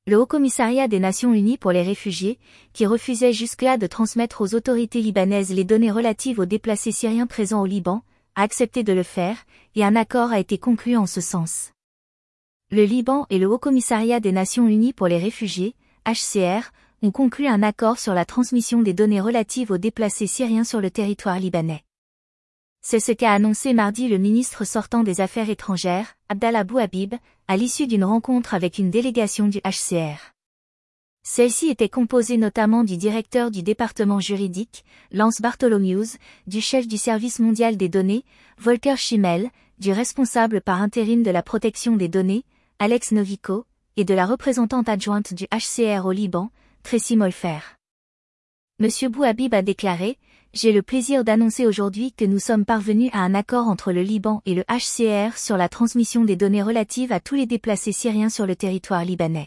Le Haut-Commissariat des Nations Unies pour les réfugiés, qui refusait jusque-là de transmettre aux autorités libanaises les données relatives aux déplacés syriens présents au Liban, a accepté de le faire, et un accord a été conclu en ce sens. Le Liban et le Haut-Commissariat des Nations Unies pour les réfugiés, HCR, ont conclu un accord sur la transmission des données relatives aux déplacés syriens sur le territoire libanais. C'est ce qu'a annoncé mardi le ministre sortant des Affaires étrangères, Abdallah Bouhabib, à l'issue d'une rencontre avec une délégation du HCR. Celle-ci était composée notamment du directeur du département juridique, Lance Bartholomews, du chef du service mondial des données, Volker Schimmel, du responsable par intérim de la protection des données, Alex Novico, et de la représentante adjointe du HCR au Liban, Tracy Molfer. Monsieur Bouhabib a déclaré: J'ai le plaisir d'annoncer aujourd'hui que nous sommes parvenus à un accord entre le Liban et le HCR sur la transmission des données relatives à tous les déplacés syriens sur le territoire libanais.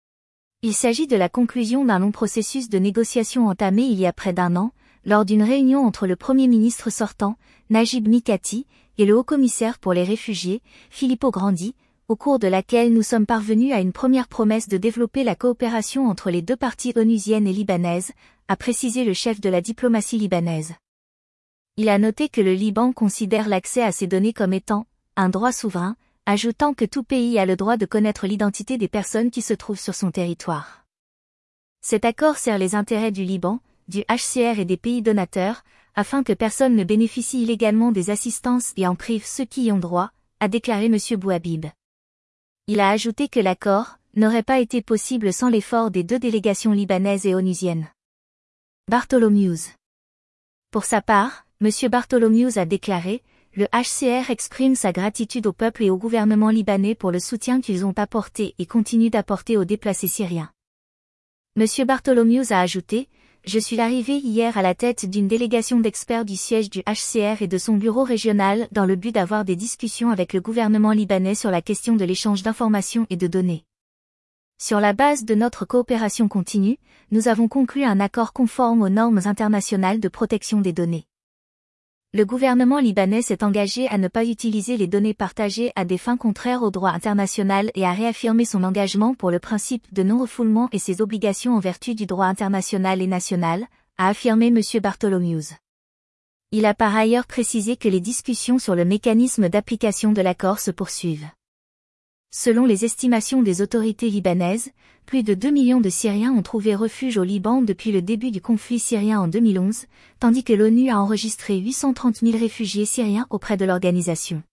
Il s'agit de la conclusion d'un long processus de négociation entamé il y a près d'un an, lors d'une réunion entre le Premier ministre sortant, Najib Mikati, et le haut-commissaire pour les réfugiés, Filippo Grandi, au cours de laquelle nous sommes parvenus à une première promesse de développer la coopération entre les deux parties onusiennes et libanaises, a précisé le chef de la diplomatie libanaise. Il a noté que le Liban considère l'accès à ces données comme étant un droit souverain, ajoutant que tout pays a le droit de connaître l'identité des personnes qui se trouvent sur son territoire. Cet accord sert les intérêts du Liban, du HCR et des pays donateurs, afin que personne ne bénéficie illégalement des assistances et en prive ceux qui y ont droit, a déclaré M. Bouhabib. Il a ajouté que l'accord n'aurait pas été possible sans l'effort des deux délégations libanaises et onusiennes. Bartholomews. Pour sa part, M. Bartholomews a déclaré: Le HCR exprime sa gratitude au peuple et au gouvernement libanais pour le soutien qu'ils ont apporté et continuent d'apporter aux déplacés syriens. M. Bartholomews a ajouté: Je suis arrivé hier à la tête d'une délégation d'experts du siège du HCR et de son bureau régional dans le but d'avoir des discussions avec le gouvernement libanais sur la question de l'échange d'informations et de données. Sur la base de notre coopération continue, nous avons conclu un accord conforme aux normes internationales de protection des données. Le gouvernement libanais s'est engagé à ne pas utiliser les données partagées à des fins contraires au droit international et à réaffirmer son engagement pour le principe de non-refoulement et ses obligations en vertu du droit international et national, a affirmé M. Bartholomews. Il a par ailleurs précisé que les discussions sur le mécanisme d'application de l'accord se poursuivent. Selon les estimations des autorités libanaises, plus de 2 millions de Syriens ont trouvé refuge au Liban depuis le début du conflit syrien en 2011, tandis que l'ONU a enregistré 830 000 réfugiés syriens auprès de l'organisation.